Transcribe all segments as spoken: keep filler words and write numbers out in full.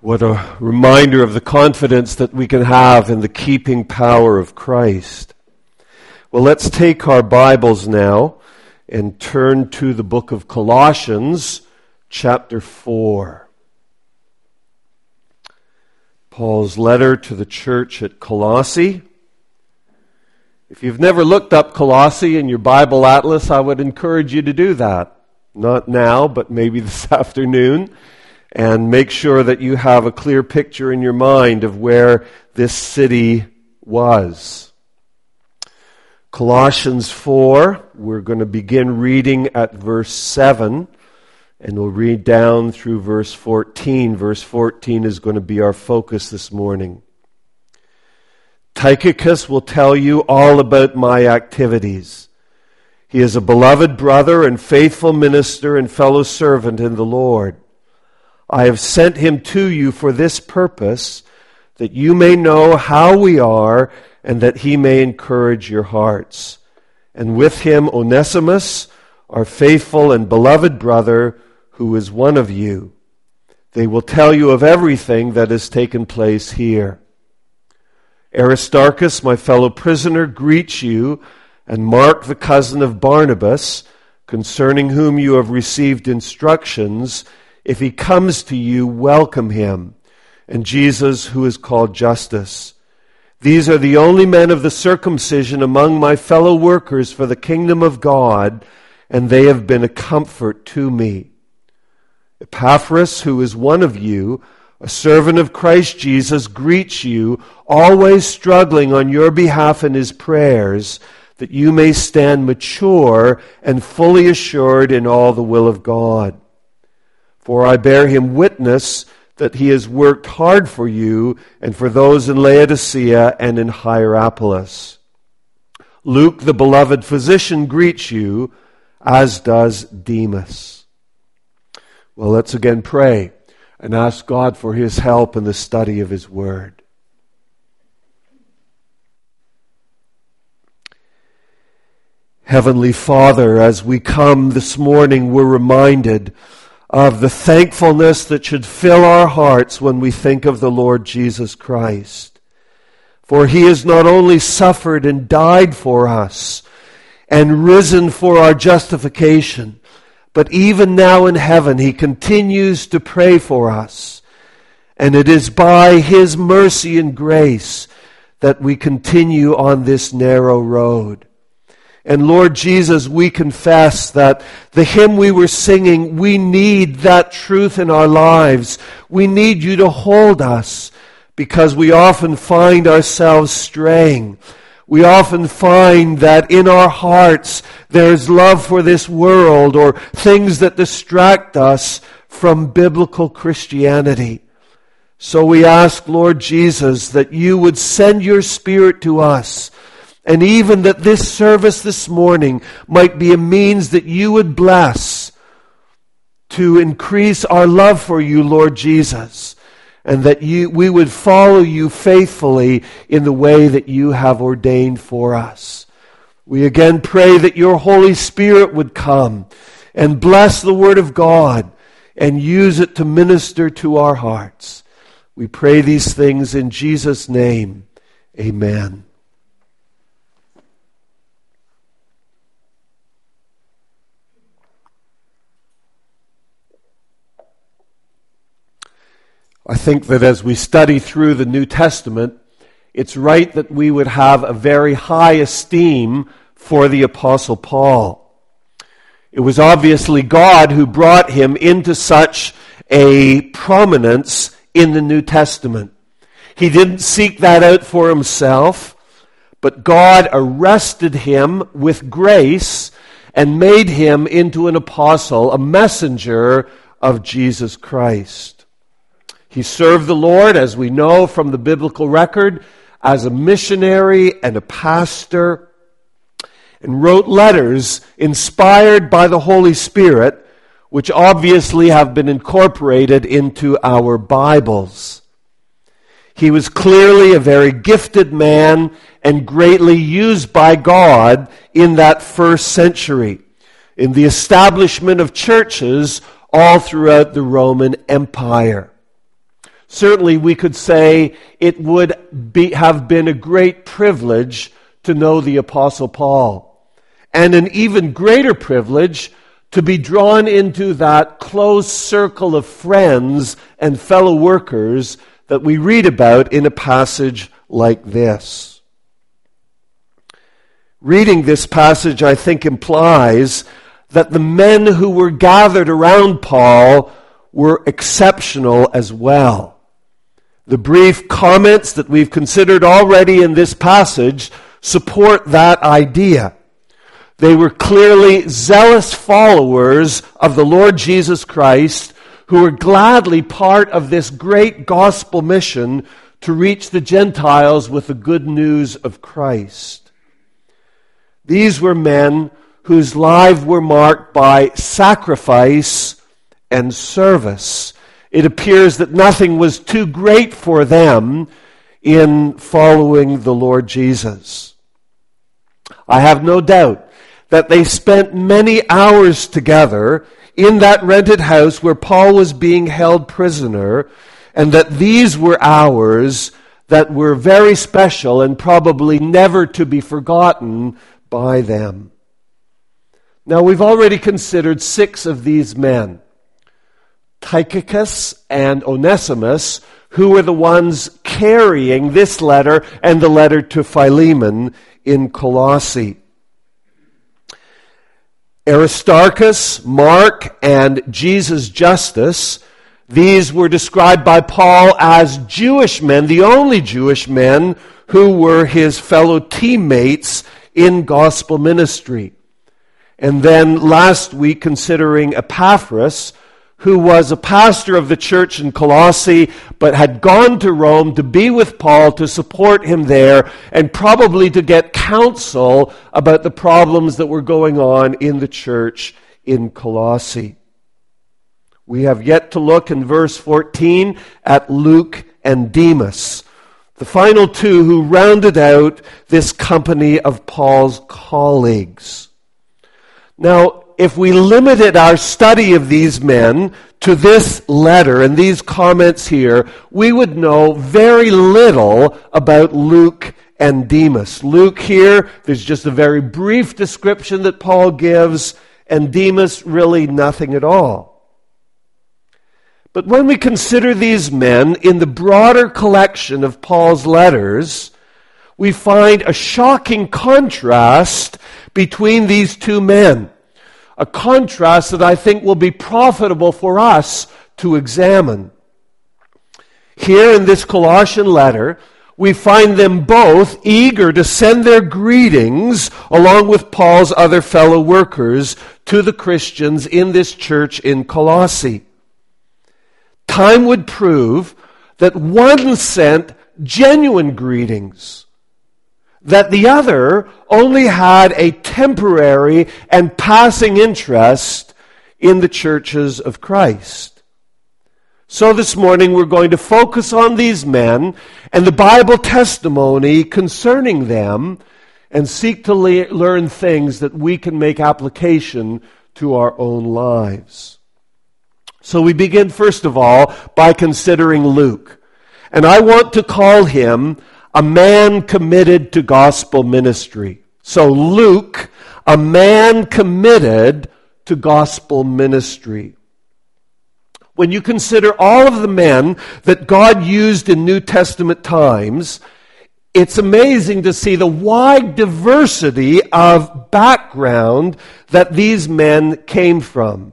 What a reminder of the confidence that we can have in the keeping power of Christ. Well, let's take our Bibles now and turn to the book of Colossians, chapter four. Paul's letter to the church at Colossae. If you've never looked up Colossae in your Bible atlas, I would encourage you to do that. Not now, but maybe this afternoon. And make sure that you have a clear picture in your mind of where this city was. Colossians four, we're going to begin reading at verse seven, and we'll read down through verse fourteen. Verse fourteen is going to be our focus this morning. Tychicus will tell you all about my activities. He is a beloved brother and faithful minister and fellow servant in the Lord. I have sent him to you for this purpose, that you may know how we are, and that he may encourage your hearts. And with him Onesimus, our faithful and beloved brother, who is one of you. They will tell you of everything that has taken place here. Aristarchus, my fellow prisoner, greets you, and Mark, the cousin of Barnabas, concerning whom you have received instructions. If he comes to you, welcome him, and Jesus, who is called Justus. These are the only men of the circumcision among my fellow workers for the kingdom of God, and they have been a comfort to me. Epaphras, who is one of you, a servant of Christ Jesus, greets you, always struggling on your behalf in his prayers, that you may stand mature and fully assured in all the will of God. For I bear him witness that he has worked hard for you and for those in Laodicea and in Hierapolis. Luke, the beloved physician, greets you, as does Demas. Well, let's again pray and ask God for his help in the study of his word. Heavenly Father, as we come this morning, we're reminded of the thankfulness that should fill our hearts when we think of the Lord Jesus Christ. For he has not only suffered and died for us and risen for our justification, but even now in heaven he continues to pray for us. And it is by his mercy and grace that we continue on this narrow road. And Lord Jesus, we confess that the hymn we were singing, we need that truth in our lives. We need you to hold us because we often find ourselves straying. We often find that in our hearts there's love for this world or things that distract us from biblical Christianity. So we ask, Lord Jesus, that you would send your Spirit to us. And even that this service this morning might be a means that you would bless to increase our love for you, Lord Jesus, and that you, we would follow you faithfully in the way that you have ordained for us. We again pray that your Holy Spirit would come and bless the Word of God and use it to minister to our hearts. We pray these things in Jesus' name. Amen. I think that as we study through the New Testament, it's right that we would have a very high esteem for the Apostle Paul. It was obviously God who brought him into such a prominence in the New Testament. He didn't seek that out for himself, but God arrested him with grace and made him into an apostle, a messenger of Jesus Christ. He served the Lord, as we know from the biblical record, as a missionary and a pastor, and wrote letters inspired by the Holy Spirit, which obviously have been incorporated into our Bibles. He was clearly a very gifted man and greatly used by God in that first century, in the establishment of churches all throughout the Roman Empire. Certainly we could say it would be, have been a great privilege to know the Apostle Paul, and an even greater privilege to be drawn into that close circle of friends and fellow workers that we read about in a passage like this. Reading this passage, I think, implies that the men who were gathered around Paul were exceptional as well. The brief comments that we've considered already in this passage support that idea. They were clearly zealous followers of the Lord Jesus Christ who were gladly part of this great gospel mission to reach the Gentiles with the good news of Christ. These were men whose lives were marked by sacrifice and service. It appears that nothing was too great for them in following the Lord Jesus. I have no doubt that they spent many hours together in that rented house where Paul was being held prisoner, and that these were hours that were very special and probably never to be forgotten by them. Now, we've already considered six of these men, Tychicus and Onesimus, who were the ones carrying this letter and the letter to Philemon in Colossae. Aristarchus, Mark, and Jesus Justus, these were described by Paul as Jewish men, the only Jewish men who were his fellow teammates in gospel ministry. And then last week, considering Epaphras, who was a pastor of the church in Colossae, but had gone to Rome to be with Paul, to support him there, and probably to get counsel about the problems that were going on in the church in Colossae. We have yet to look in verse fourteen at Luke and Demas, the final two who rounded out this company of Paul's colleagues. Now, if we limited our study of these men to this letter and these comments here, we would know very little about Luke and Demas. Luke here, there's just a very brief description that Paul gives, and Demas, really nothing at all. But when we consider these men in the broader collection of Paul's letters, we find a shocking contrast between these two men. A contrast that I think will be profitable for us to examine. Here in this Colossian letter, we find them both eager to send their greetings, along with Paul's other fellow workers, to the Christians in this church in Colossae. Time would prove that one sent genuine greetings, that the other only had a temporary and passing interest in the churches of Christ. So this morning we're going to focus on these men and the Bible testimony concerning them, and seek to le- learn things that we can make application to our own lives. So we begin first of all by considering Luke. And I want to call him a man committed to gospel ministry. So Luke, a man committed to gospel ministry. When you consider all of the men that God used in New Testament times, it's amazing to see the wide diversity of background that these men came from.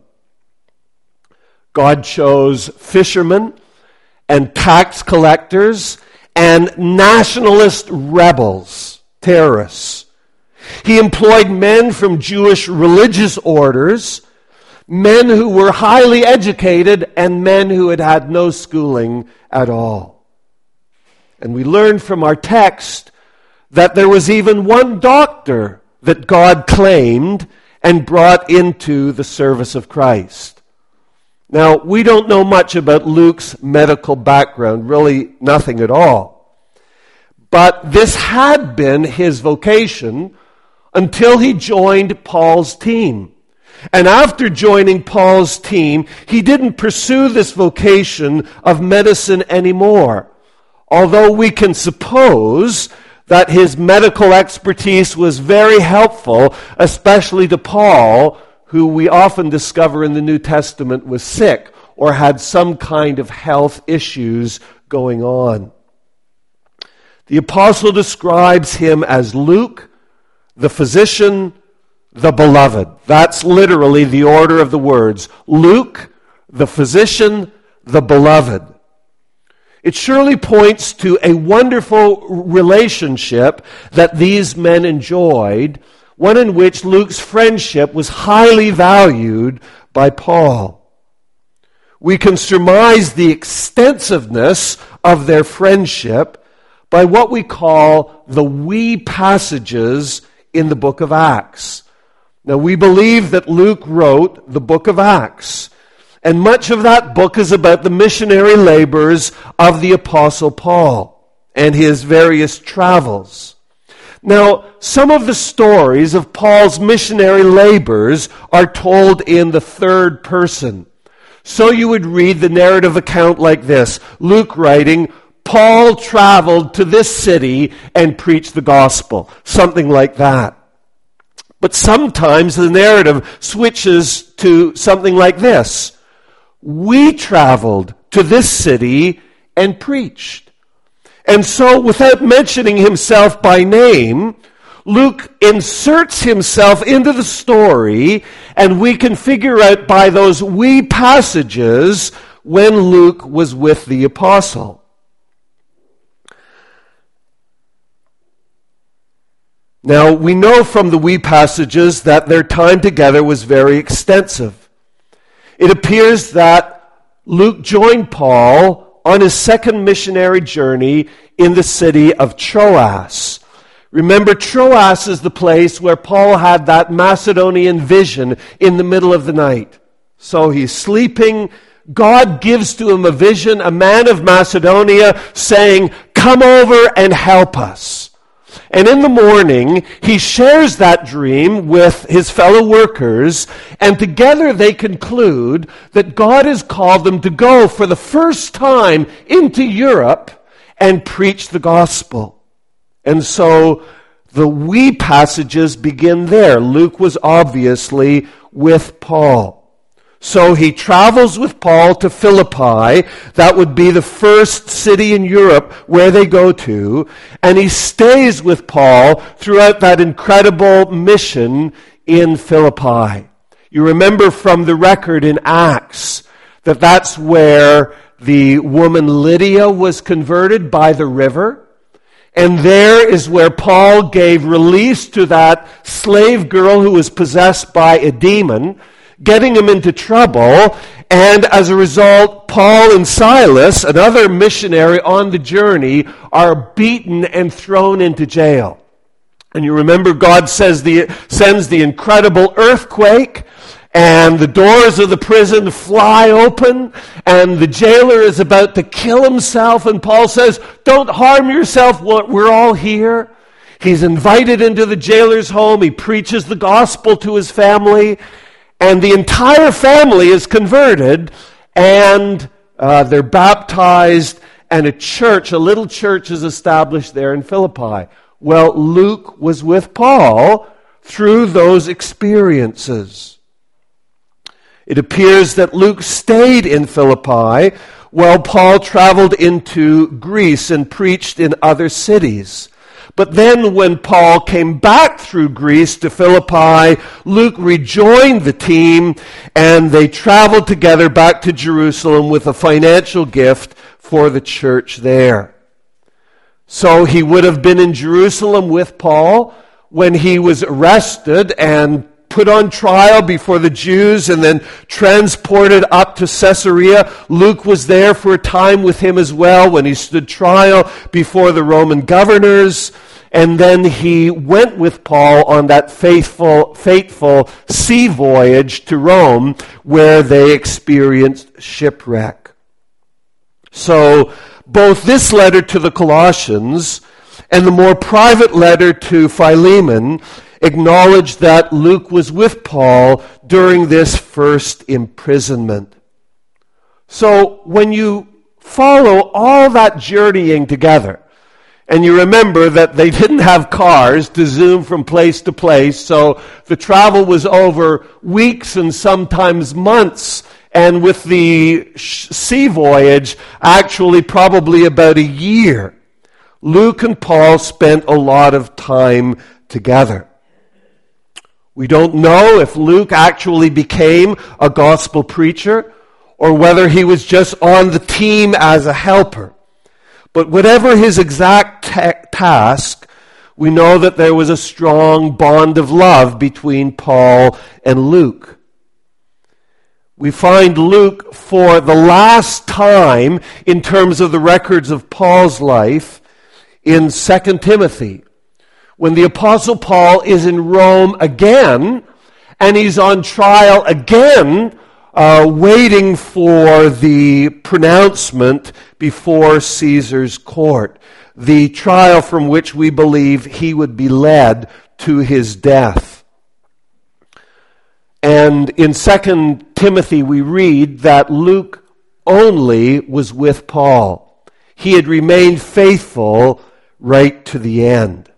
God chose fishermen and tax collectors and nationalist rebels, terrorists. He employed men from Jewish religious orders, men who were highly educated, and men who had had no schooling at all. And we learned from our text that there was even one doctor that God claimed and brought into the service of Christ. Now, we don't know much about Luke's medical background, really nothing at all. But this had been his vocation until he joined Paul's team. And after joining Paul's team, he didn't pursue this vocation of medicine anymore. Although we can suppose that his medical expertise was very helpful, especially to Paul, who we often discover in the New Testament was sick or had some kind of health issues going on. The apostle describes him as Luke, the physician, the beloved. That's literally the order of the words. Luke, the physician, the beloved. It surely points to a wonderful relationship that these men enjoyed, one in which Luke's friendship was highly valued by Paul. We can surmise the extensiveness of their friendship by what we call the we passages in the book of Acts. Now, we believe that Luke wrote the book of Acts, and much of that book is about the missionary labors of the Apostle Paul and his various travels. Now, some of the stories of Paul's missionary labors are told in the third person. So you would read the narrative account like this: Luke writing, Paul traveled to this city and preached the gospel. Something like that. But sometimes the narrative switches to something like this: we traveled to this city and preached. And so, without mentioning himself by name, Luke inserts himself into the story, and we can figure out by those we passages when Luke was with the apostle. Now, we know from the we passages that their time together was very extensive. It appears that Luke joined Paul on his second missionary journey in the city of Troas. Remember, Troas is the place where Paul had that Macedonian vision in the middle of the night. So he's sleeping. God gives to him a vision, a man of Macedonia, saying, "Come over and help us." And in the morning, he shares that dream with his fellow workers, and together they conclude that God has called them to go for the first time into Europe and preach the gospel. And so the we passages begin there. Luke was obviously with Paul. So he travels with Paul to Philippi. That would be the first city in Europe where they go to. And he stays with Paul throughout that incredible mission in Philippi. You remember from the record in Acts that that's where the woman Lydia was converted by the river. And there is where Paul gave release to that slave girl who was possessed by a demon, getting him into trouble, and as a result, Paul and Silas, another missionary on the journey, are beaten and thrown into jail. And you remember God says the, sends the incredible earthquake, and the doors of the prison fly open, and the jailer is about to kill himself, and Paul says, "Don't harm yourself, we're all here." He's invited into the jailer's home, he preaches the gospel to his family, and the entire family is converted, and uh, they're baptized, and a church, a little church is established there in Philippi. Well, Luke was with Paul through those experiences. It appears that Luke stayed in Philippi while Paul traveled into Greece and preached in other cities. But then when Paul came back through Greece to Philippi, Luke rejoined the team, and they traveled together back to Jerusalem with a financial gift for the church there. So he would have been in Jerusalem with Paul when he was arrested and put on trial before the Jews and then transported up to Caesarea. Luke was there for a time with him as well when he stood trial before the Roman governors. And then he went with Paul on that faithful, fateful sea voyage to Rome where they experienced shipwreck. So both this letter to the Colossians and the more private letter to Philemon acknowledge that Luke was with Paul during this first imprisonment. So when you follow all that journeying together, and you remember that they didn't have cars to zoom from place to place, so the travel was over weeks and sometimes months, and with the sea voyage, actually probably about a year. Luke and Paul spent a lot of time together. We don't know if Luke actually became a gospel preacher or whether he was just on the team as a helper. But whatever his exact ta- task, we know that there was a strong bond of love between Paul and Luke. We find Luke for the last time in terms of the records of Paul's life in Second Timothy, when the Apostle Paul is in Rome again, and he's on trial again, uh, waiting for the pronouncement before Caesar's court, the trial from which we believe he would be led to his death. And in Second Timothy we read that Luke only was with Paul. He had remained faithful right to the end.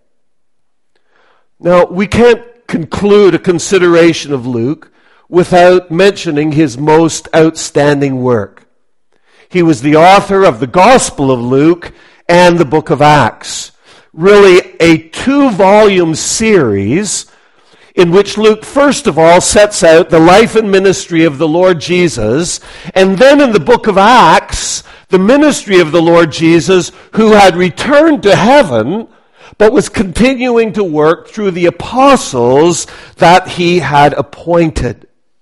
Now, we can't conclude a consideration of Luke without mentioning his most outstanding work. He was the author of the Gospel of Luke and the book of Acts. Really a two-volume series in which Luke, first of all, sets out the life and ministry of the Lord Jesus, and then in the book of Acts, the ministry of the Lord Jesus, who had returned to heaven, but was continuing to work through the apostles that he had appointed.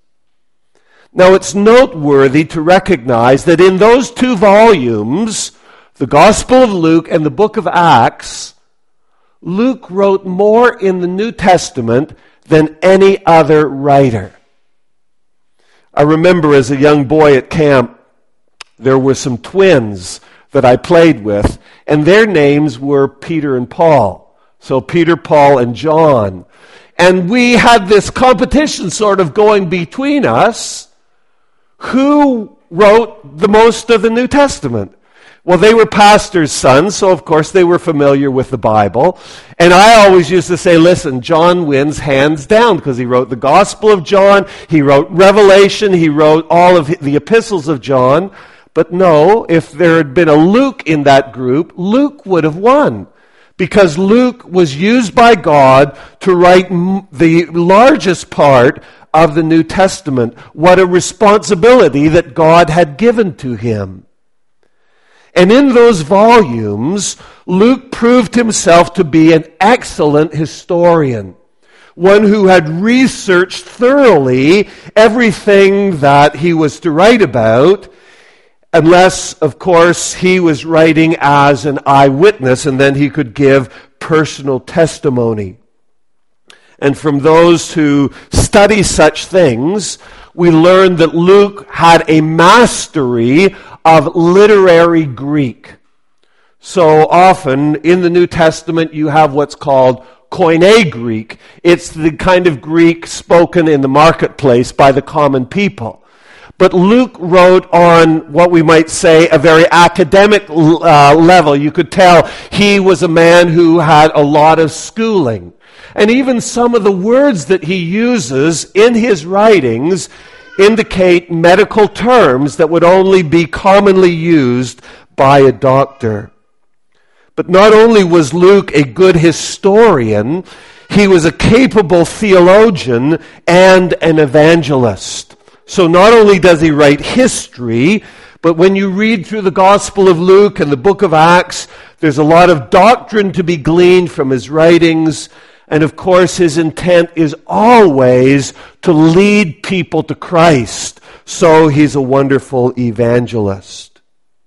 Now, it's noteworthy to recognize that in those two volumes, the Gospel of Luke and the book of Acts, Luke wrote more in the New Testament than any other writer. I remember as a young boy at camp, there were some twins that I played with, and their names were Peter and Paul. So Peter, Paul, and John. And we had this competition sort of going between us. Who wrote the most of the New Testament? Well, they were pastors' sons, so of course they were familiar with the Bible. And I always used to say, listen, John wins hands down, because he wrote the Gospel of John, he wrote Revelation, he wrote all of the epistles of John. But no, if there had been a Luke in that group, Luke would have won. Because Luke was used by God to write the largest part of the New Testament. What a responsibility that God had given to him. And in those volumes, Luke proved himself to be an excellent historian. One who had researched thoroughly everything that he was to write about, unless, of course, he was writing as an eyewitness, and then he could give personal testimony. And from those who study such things, we learn that Luke had a mastery of literary Greek. So often in the New Testament you have what's called Koine Greek. It's the kind of Greek spoken in the marketplace by the common people. But Luke wrote on what we might say a very academic uh, level. You could tell he was a man who had a lot of schooling. And even some of the words that he uses in his writings indicate medical terms that would only be commonly used by a doctor. But not only was Luke a good historian, he was a capable theologian and an evangelist. So not only does he write history, but when you read through the Gospel of Luke and the book of Acts, there's a lot of doctrine to be gleaned from his writings. And of course, his intent is always to lead people to Christ. So he's a wonderful evangelist.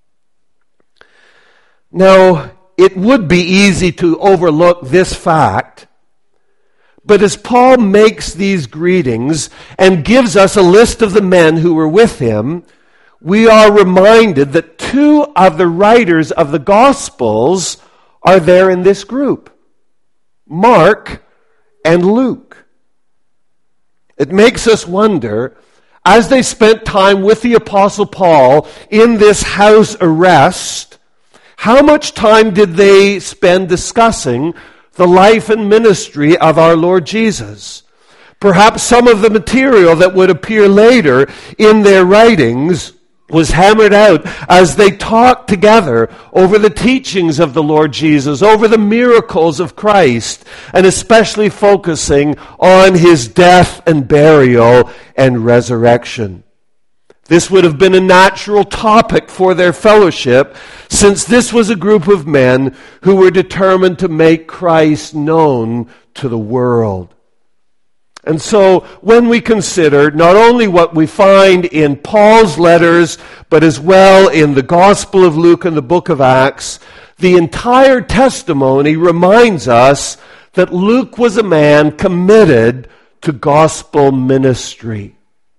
Now, it would be easy to overlook this fact, but as Paul makes these greetings and gives us a list of the men who were with him, we are reminded that two of the writers of the Gospels are there in this group. Mark and Luke. It makes us wonder, as they spent time with the Apostle Paul in this house arrest, how much time did they spend discussing the life and ministry of our Lord Jesus? Perhaps some of the material that would appear later in their writings was hammered out as they talked together over the teachings of the Lord Jesus, over the miracles of Christ, and especially focusing on his death and burial and resurrection. This would have been a natural topic for their fellowship, since this was a group of men who were determined to make Christ known to the world. And so when we consider not only what we find in Paul's letters, but as well in the Gospel of Luke and the book of Acts, the entire testimony reminds us that Luke was a man committed to gospel ministry.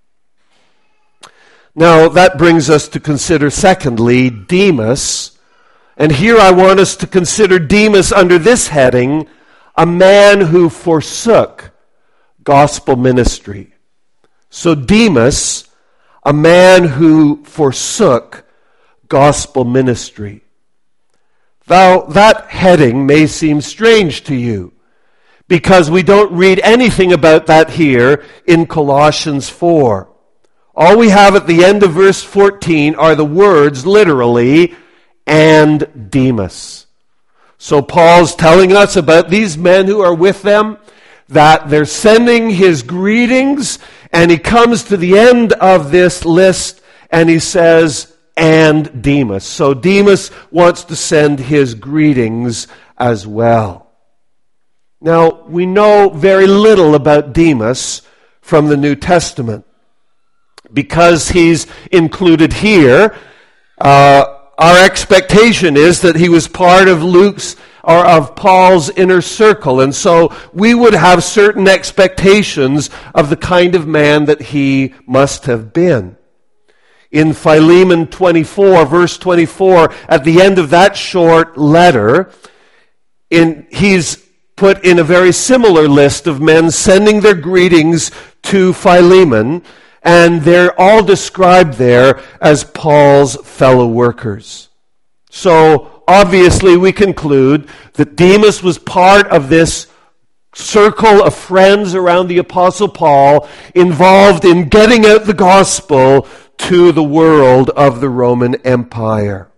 Now that brings us to consider, secondly, Demas. And here I want us to consider Demas under this heading, a man who forsook gospel ministry. So Demas, a man who forsook gospel ministry. Now, that heading may seem strange to you, because we don't read anything about that here in Colossians four. All we have at the end of verse fourteen are the words, literally, and Demas. So Paul's telling us about these men who are with them, that they're sending his greetings, and he comes to the end of this list and he says, and Demas. So Demas wants to send his greetings as well. Now, we know very little about Demas from the New Testament. Because he's included here, uh, our expectation is that he was part of Luke's or of Paul's inner circle. And so we would have certain expectations of the kind of man that he must have been. In Philemon twenty-four, verse twenty-four, at the end of that short letter, in, he's put in a very similar list of men sending their greetings to Philemon, and they're all described there as Paul's fellow workers. So, obviously, we conclude that Demas was part of this circle of friends around the Apostle Paul, involved in getting out the gospel to the world of the Roman Empire.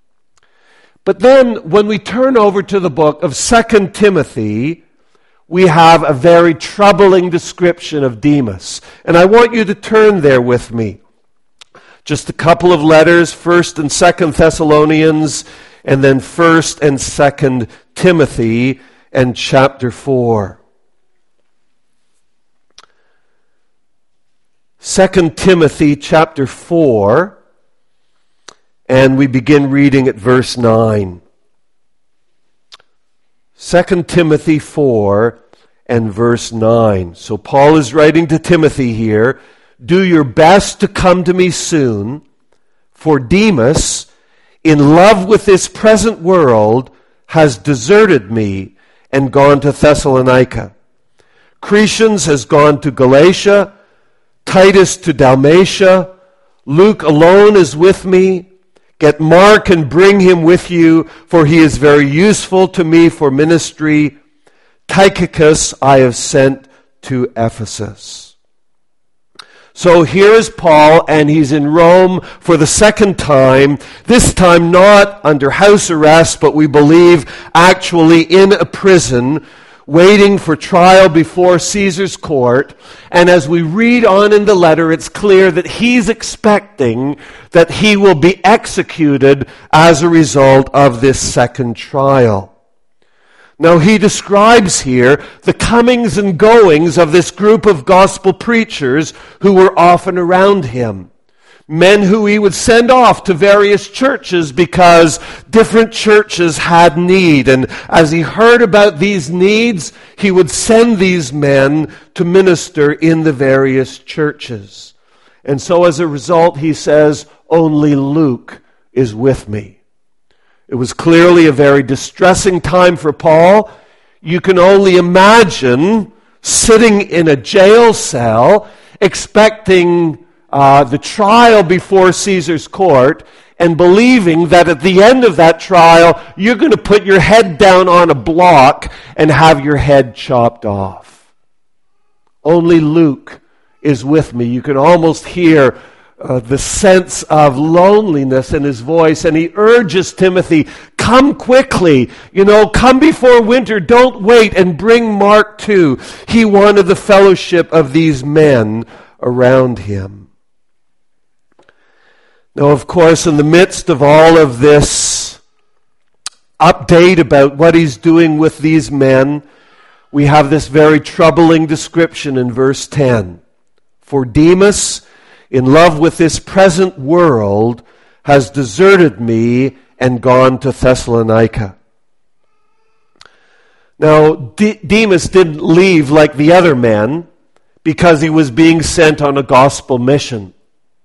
But then, when we turn over to the book of Second Timothy, we have a very troubling description of Demas. And I want you to turn there with me. Just a couple of letters, First and Second Thessalonians, and then First and Second Timothy, and chapter four. Second Timothy chapter four, and we begin reading at verse nine. Second Timothy four and verse nine. So Paul is writing to Timothy here, do your best to come to me soon, for Demas, in love with this present world, has deserted me and gone to Thessalonica. Crescens has gone to Galatia, Titus to Dalmatia, Luke alone is with me. Get Mark and bring him with you, for he is very useful to me for ministry. Tychicus I have sent to Ephesus. So here is Paul, and he's in Rome for the second time, this time not under house arrest, but we believe actually in a prison, waiting for trial before Caesar's court. And as we read on in the letter, it's clear that he's expecting that he will be executed as a result of this second trial. Now, he describes here the comings and goings of this group of gospel preachers who were often around him. Men who he would send off to various churches because different churches had need. And as he heard about these needs, he would send these men to minister in the various churches. And so as a result, he says, only Luke is with me. It was clearly a very distressing time for Paul. You can only imagine sitting in a jail cell, expecting uh, the trial before Caesar's court, and believing that at the end of that trial, you're going to put your head down on a block and have your head chopped off. Only Luke is with me. You can almost hear uh, the sense of loneliness in his voice, and he urges Timothy, come quickly, you know, come before winter, don't wait, and bring Mark too. He wanted the fellowship of these men around him. Now, of course, in the midst of all of this update about what he's doing with these men, we have this very troubling description in verse ten. For Demas, in love with this present world, has deserted me and gone to Thessalonica. Now, D- Demas didn't leave like the other men because he was being sent on a gospel mission.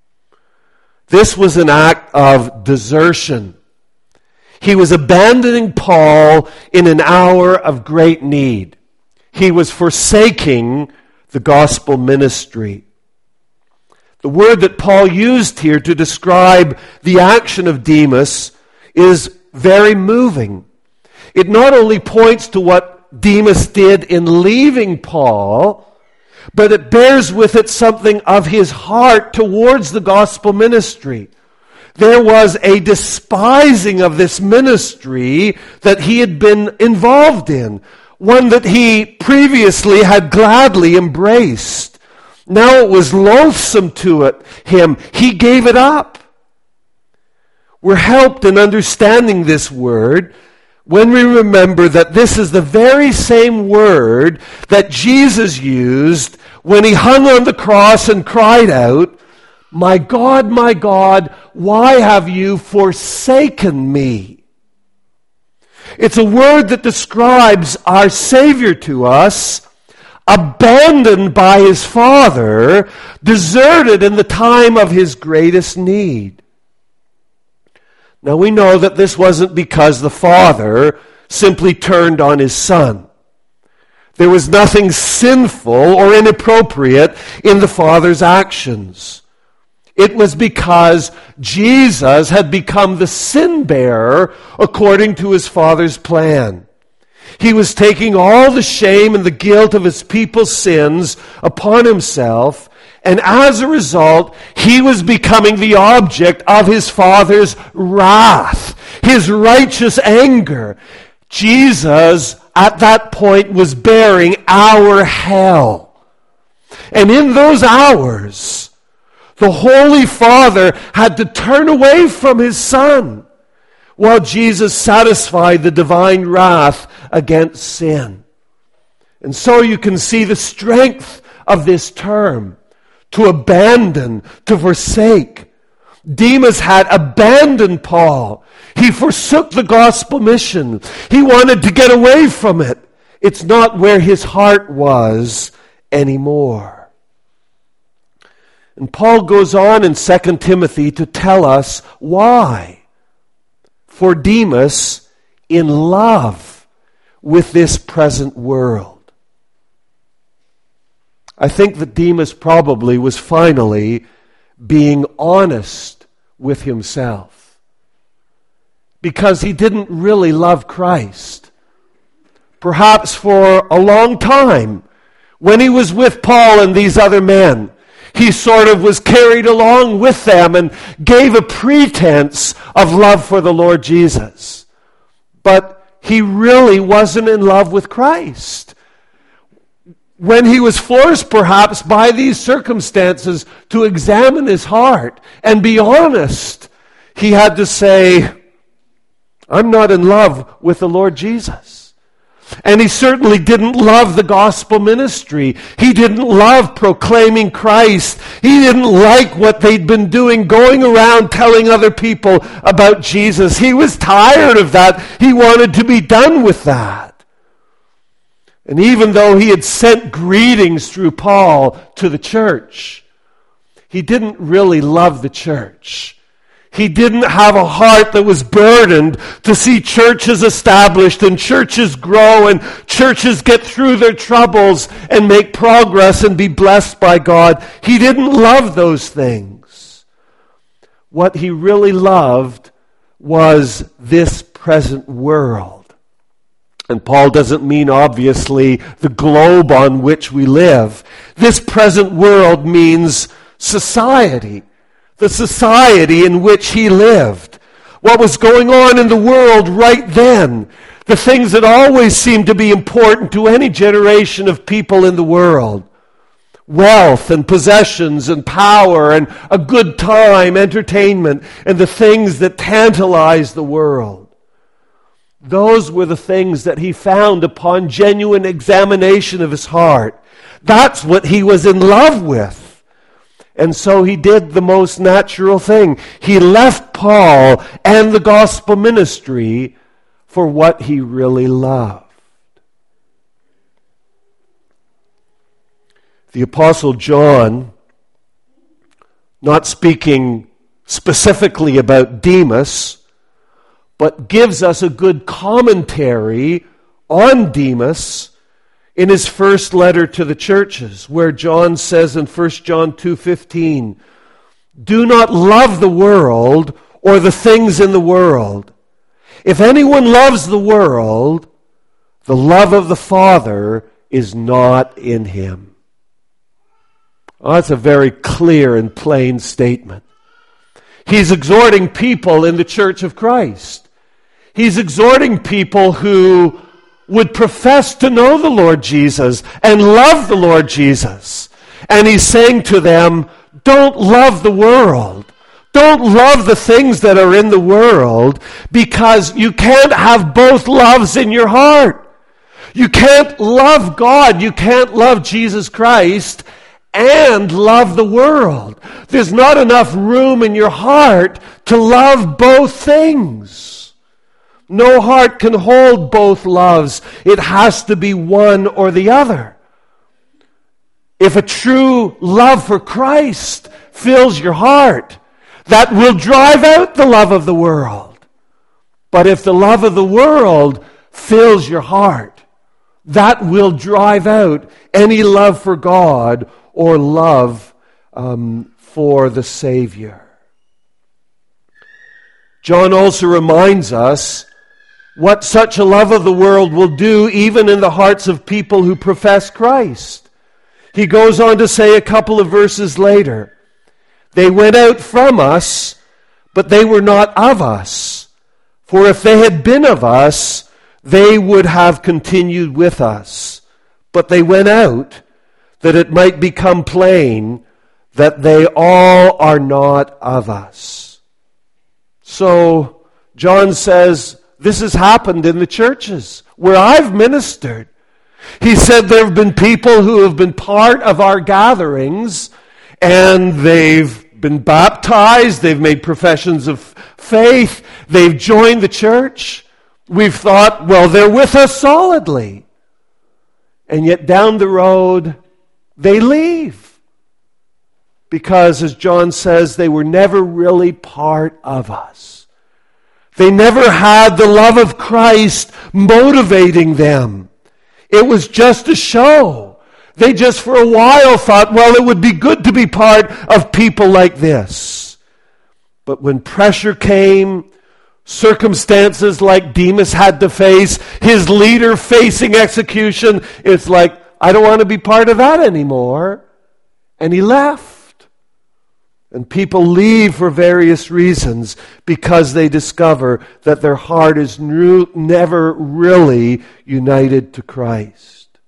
This was an act of desertion. He was abandoning Paul in an hour of great need. He was forsaking the gospel ministry. The word that Paul used here to describe the action of Demas is very moving. It not only points to what Demas did in leaving Paul, but it bears with it something of his heart towards the gospel ministry. There was a despising of this ministry that he had been involved in, one that he previously had gladly embraced. Now it was loathsome to it, him. He gave it up. We're helped in understanding this word when we remember that this is the very same word that Jesus used when he hung on the cross and cried out, "My God, my God, why have you forsaken me?" It's a word that describes our Savior to us, abandoned by his Father, deserted in the time of his greatest need. Now we know that this wasn't because the Father simply turned on his Son. There was nothing sinful or inappropriate in the Father's actions. It was because Jesus had become the sin bearer according to his Father's plan. He was taking all the shame and the guilt of his people's sins upon himself, and as a result, he was becoming the object of his Father's wrath, his righteous anger. Jesus, at that point, was bearing our hell. And in those hours, the Holy Father had to turn away from his Son while Jesus satisfied the divine wrath against sin. And so you can see the strength of this term, to abandon, to forsake. Demas had abandoned Paul. He forsook the gospel mission. He wanted to get away from it. It's not where his heart was anymore. And Paul goes on in Second Timothy to tell us why. For Demas, in love with this present world. I think that Demas probably was finally being honest with himself, because he didn't really love Christ. Perhaps for a long time, when he was with Paul and these other men, he sort of was carried along with them and gave a pretense of love for the Lord Jesus. But he really wasn't in love with Christ. When he was forced, perhaps, by these circumstances to examine his heart and be honest, he had to say, I'm not in love with the Lord Jesus. And he certainly didn't love the gospel ministry. He didn't love proclaiming Christ. He didn't like what they'd been doing, going around telling other people about Jesus. He was tired of that. He wanted to be done with that. And even though he had sent greetings through Paul to the church, he didn't really love the church. He didn't have a heart that was burdened to see churches established and churches grow and churches get through their troubles and make progress and be blessed by God. He didn't love those things. What he really loved was this present world. And Paul doesn't mean, obviously, the globe on which we live. This present world means society. The society in which he lived. What was going on in the world right then. The things that always seemed to be important to any generation of people in the world. Wealth and possessions and power and a good time, entertainment, and the things that tantalize the world. Those were the things that he found upon genuine examination of his heart. That's what he was in love with. And so he did the most natural thing. He left Paul and the gospel ministry for what he really loved. The Apostle John, not speaking specifically about Demas, but gives us a good commentary on Demas in his first letter to the churches, where John says in First John two fifteen, "Do not love the world or the things in the world. If anyone loves the world, the love of the Father is not in him." Oh, that's a very clear and plain statement. He's exhorting people in the church of Christ. He's exhorting people who would profess to know the Lord Jesus and love the Lord Jesus. And he's saying to them, don't love the world. Don't love the things that are in the world, because you can't have both loves in your heart. You can't love God, you can't love Jesus Christ and love the world. There's not enough room in your heart to love both things. No heart can hold both loves. It has to be one or the other. If a true love for Christ fills your heart, that will drive out the love of the world. But if the love of the world fills your heart, that will drive out any love for God or love um, for the Savior. John also reminds us what such a love of the world will do even in the hearts of people who profess Christ. He goes on to say a couple of verses later, "They went out from us, but they were not of us. For if they had been of us, they would have continued with us. But they went out, that it might become plain that they all are not of us." So, John says, this has happened in the churches where I've ministered. He said there have been people who have been part of our gatherings, and they've been baptized, they've made professions of faith, they've joined the church. We've thought, well, they're with us solidly. And yet down the road, they leave. Because, as John says, they were never really part of us. They never had the love of Christ motivating them. It was just a show. They just for a while thought, well, it would be good to be part of people like this. But when pressure came, circumstances like Demas had to face, his leader facing execution, it's like, I don't want to be part of that anymore. And he left. And people leave for various reasons because they discover that their heart is never really united to Christ.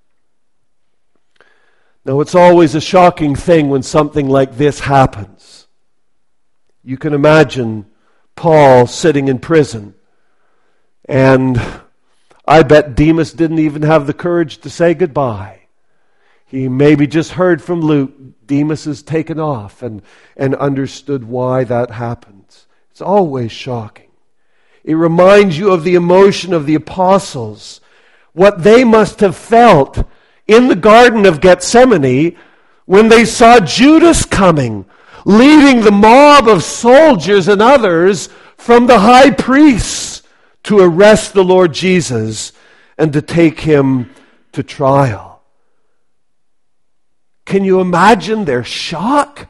Now, it's always a shocking thing when something like this happens. You can imagine Paul sitting in prison, and I bet Demas didn't even have the courage to say goodbye. He maybe just heard from Luke, Demas is taken off, and, and understood why that happens. It's always shocking. It reminds you of the emotion of the apostles, what they must have felt in the Garden of Gethsemane when they saw Judas coming, leading the mob of soldiers and others from the high priests to arrest the Lord Jesus and to take him to trial. Can you imagine their shock?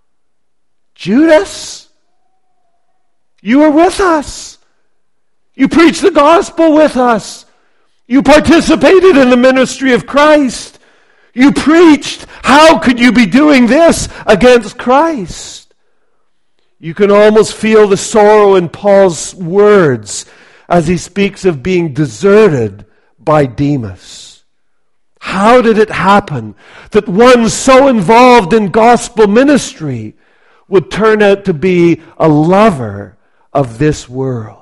Judas, you were with us. You preached the gospel with us. You participated in the ministry of Christ. You preached. How could you be doing this against Christ? You can almost feel the sorrow in Paul's words as he speaks of being deserted by Demas. How did it happen that one so involved in gospel ministry would turn out to be a lover of this world?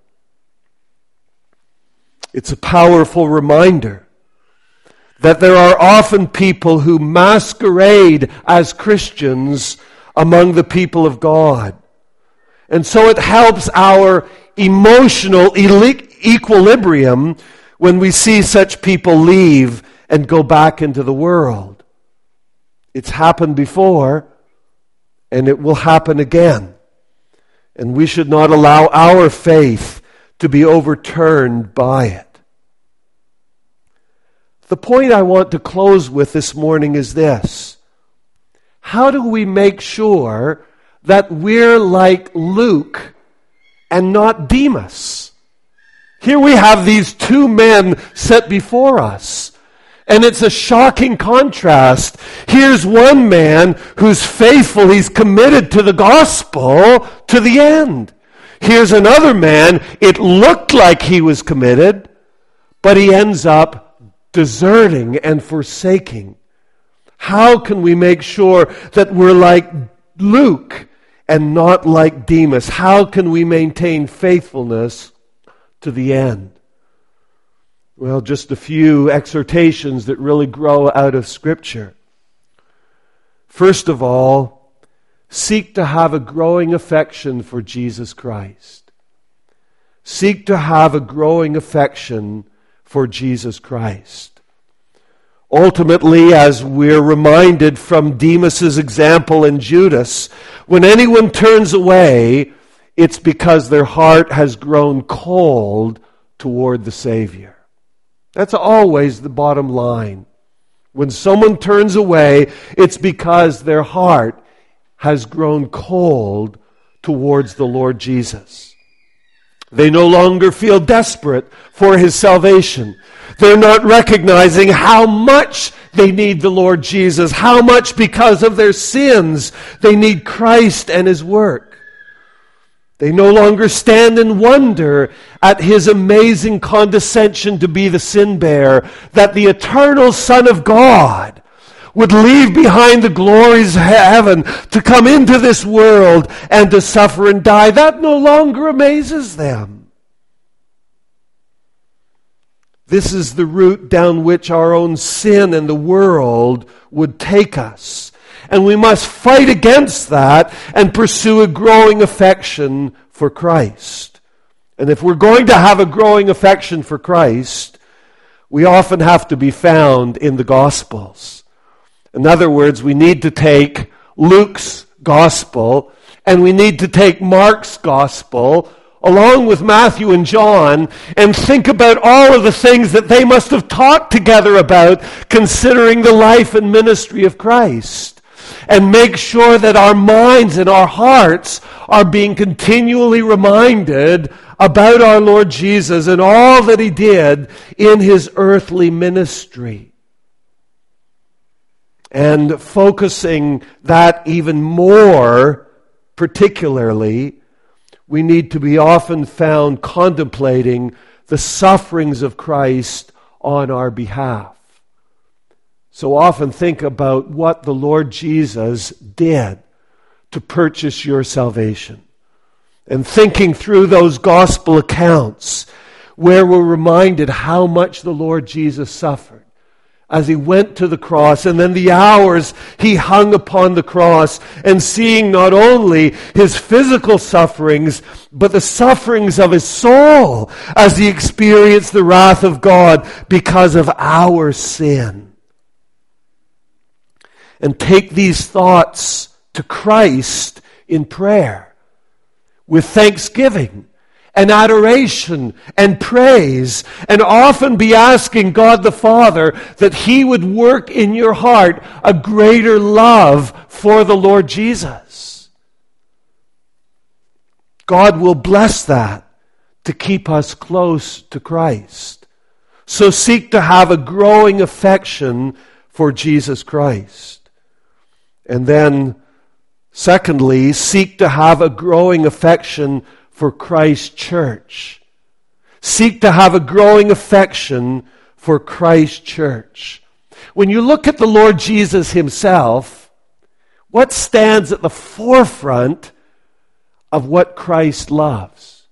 It's a powerful reminder that there are often people who masquerade as Christians among the people of God. And so it helps our emotional equilibrium when we see such people leave and go back into the world. It's happened before, and it will happen again. And we should not allow our faith to be overturned by it. The point I want to close with this morning is this. How do we make sure that we're like Luke and not Demas? Here we have these two men set before us. And it's a shocking contrast. Here's one man who's faithful. He's committed to the gospel to the end. Here's another man. It looked like he was committed, but he ends up deserting and forsaking. How can we make sure that we're like Luke and not like Demas? How can we maintain faithfulness to the end? Well, just a few exhortations that really grow out of Scripture. First of all, seek to have a growing affection for Jesus Christ. Seek to have a growing affection for Jesus Christ. Ultimately, as we're reminded from Demas's example in Judas, when anyone turns away, it's because their heart has grown cold toward the Savior. That's always the bottom line. When someone turns away, it's because their heart has grown cold towards the Lord Jesus. They no longer feel desperate for his salvation. They're not recognizing how much they need the Lord Jesus, how much because of their sins they need Christ and his work. They no longer stand in wonder at his amazing condescension to be the sin bearer, that the eternal Son of God would leave behind the glories of heaven to come into this world and to suffer and die. That no longer amazes them. This is the route down which our own sin and the world would take us. And we must fight against that and pursue a growing affection for Christ. And if we're going to have a growing affection for Christ, we often have to be found in the Gospels. In other words, we need to take Luke's Gospel and we need to take Mark's Gospel along with Matthew and John and think about all of the things that they must have talked together about considering the life and ministry of Christ. And make sure that our minds and our hearts are being continually reminded about our Lord Jesus and all that he did in his earthly ministry. And focusing that even more particularly, we need to be often found contemplating the sufferings of Christ on our behalf. So often think about what the Lord Jesus did to purchase your salvation. And thinking through those gospel accounts where we're reminded how much the Lord Jesus suffered as he went to the cross, and then the hours he hung upon the cross, and seeing not only his physical sufferings, but the sufferings of his soul as he experienced the wrath of God because of our sin. And take these thoughts to to Christ in prayer, with thanksgiving and adoration and praise, and often be asking God the Father that He would work in your heart a greater love for the Lord Jesus. God will bless that to keep us close to Christ. So seek to have a growing affection for Jesus Christ. And then, secondly, seek to have a growing affection for Christ's church. Seek to have a growing affection for Christ's church. When you look at the Lord Jesus Himself, what stands at the forefront of what Christ loves?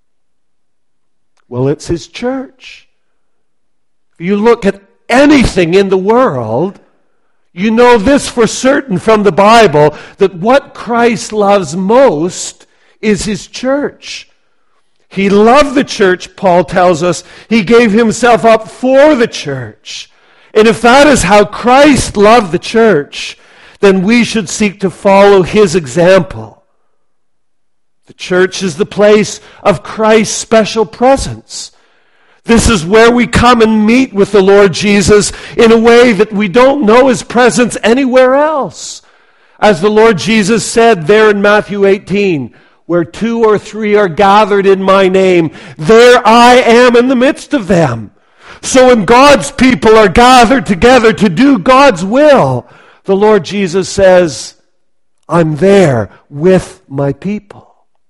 Well, it's His church. If you look at anything in the world, you know this for certain from the Bible, that what Christ loves most is His church. He loved the church, Paul tells us. He gave Himself up for the church. And if that is how Christ loved the church, then we should seek to follow His example. The church is the place of Christ's special presence. This is where we come and meet with the Lord Jesus in a way that we don't know His presence anywhere else. As the Lord Jesus said there in Matthew eighteen, where two or three are gathered in my name, there I am in the midst of them. So when God's people are gathered together to do God's will, the Lord Jesus says, I'm there with my people.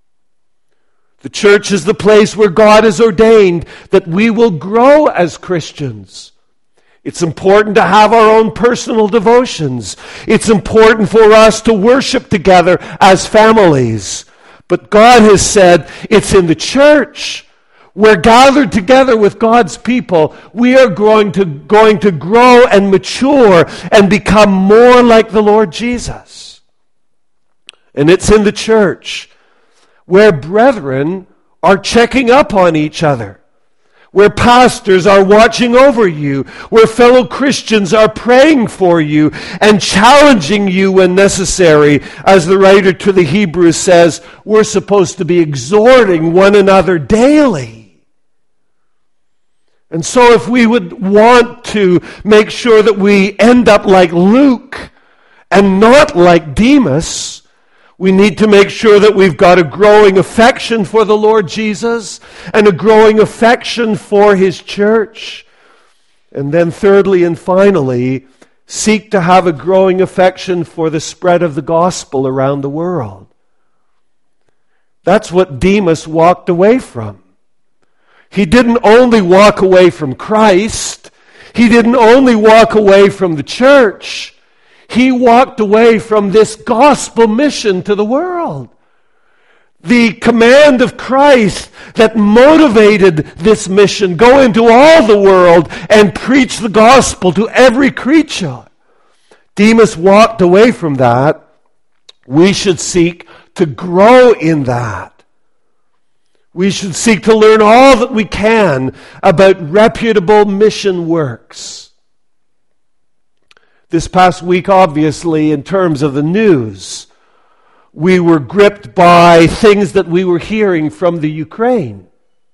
The church is the place where God has ordained that we will grow as Christians. It's important to have our own personal devotions. It's important for us to worship together as families. But God has said it's in the church. We're gathered together with God's people. We are going to, going to grow and mature and become more like the Lord Jesus. And it's in the church where brethren are checking up on each other, where pastors are watching over you, where fellow Christians are praying for you and challenging you when necessary. As the writer to the Hebrews says, we're supposed to be exhorting one another daily. And so if we would want to make sure that we end up like Luke and not like Demas, we need to make sure that we've got a growing affection for the Lord Jesus and a growing affection for His church. And then thirdly and finally, seek to have a growing affection for the spread of the gospel around the world. That's what Demas walked away from. He didn't only walk away from Christ. He didn't only walk away from the church. He walked away from this gospel mission to the world. The command of Christ that motivated this mission, go into all the world and preach the gospel to every creature. Demas walked away from that. We should seek to grow in that. We should seek to learn all that we can about reputable mission works. This past week, obviously, in terms of the news, we were gripped by things that we were hearing from the Ukraine.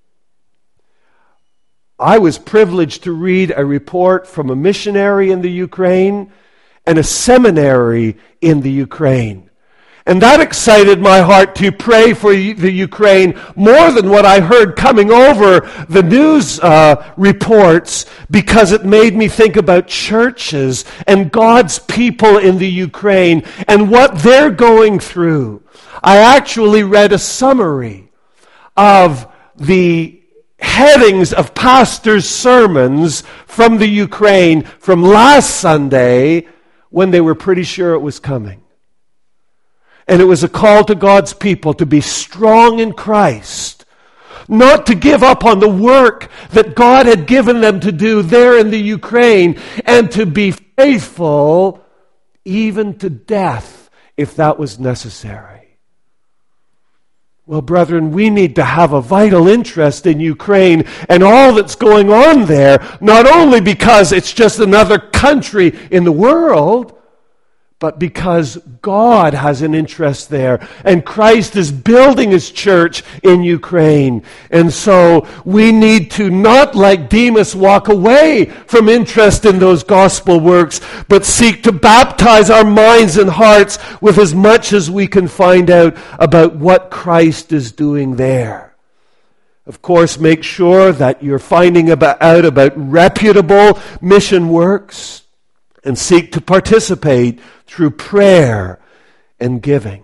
I was privileged to read a report from a missionary in the Ukraine and a seminary in the Ukraine. And that excited my heart to pray for the Ukraine more than what I heard coming over the news uh, reports, because it made me think about churches and God's people in the Ukraine and what they're going through. I actually read a summary of the headings of pastors' sermons from the Ukraine from last Sunday when they were pretty sure it was coming. And it was a call to God's people to be strong in Christ, not to give up on the work that God had given them to do there in the Ukraine, and to be faithful even to death if that was necessary. Well, brethren, we need to have a vital interest in Ukraine and all that's going on there, not only because it's just another country in the world, but because God has an interest there. And Christ is building His church in Ukraine. And so we need to not, like Demas, walk away from interest in those gospel works, but seek to baptize our minds and hearts with as much as we can find out about what Christ is doing there. Of course, make sure that you're finding about, out about reputable mission works, and seek to participate through prayer and giving.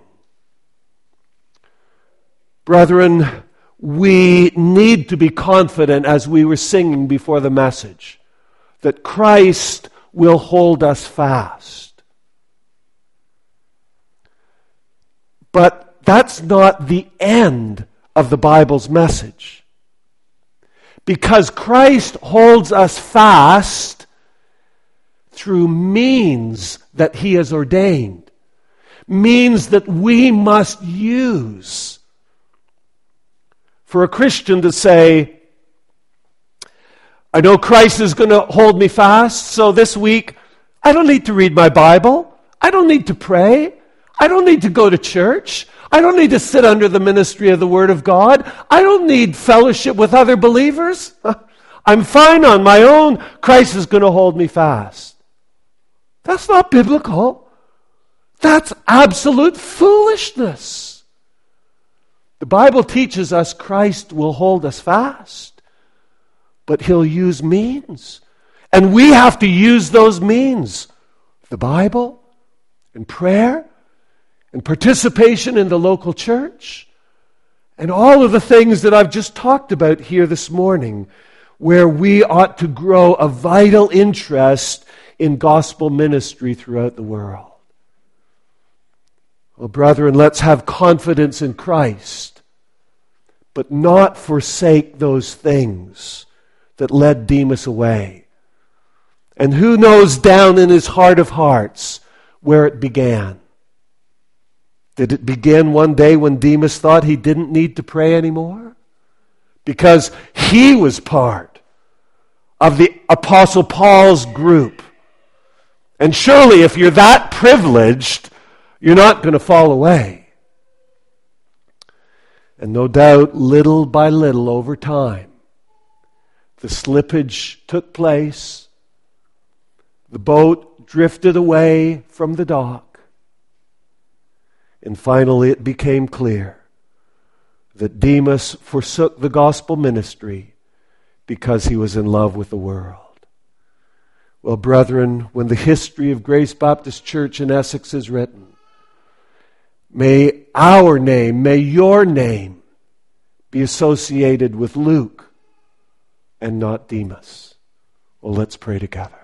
Brethren, we need to be confident, as we were singing before the message, that Christ will hold us fast. But that's not the end of the Bible's message. Because Christ holds us fast through means that He has ordained. Means that we must use. For a Christian to say, I know Christ is going to hold me fast, so this week I don't need to read my Bible. I don't need to pray. I don't need to go to church. I don't need to sit under the ministry of the Word of God. I don't need fellowship with other believers. I'm fine on my own. Christ is going to hold me fast. That's not biblical. That's absolute foolishness. The Bible teaches us Christ will hold us fast, but He'll use means. And we have to use those means. The Bible, and prayer, and participation in the local church, and all of the things that I've just talked about here this morning, where we ought to grow a vital interest in gospel ministry throughout the world. Well, brethren, let's have confidence in Christ, but not forsake those things that led Demas away. And who knows down in his heart of hearts where it began? Did it begin one day when Demas thought he didn't need to pray anymore? Because he was part of the Apostle Paul's group. And surely if you're that privileged, you're not going to fall away. And no doubt, little by little over time, the slippage took place. The boat drifted away from the dock. And finally it became clear that Demas forsook the gospel ministry because he was in love with the world. Well, brethren, when the history of Grace Baptist Church in Essex is written, may our name, may your name be associated with Luke and not Demas. Well, let's pray together.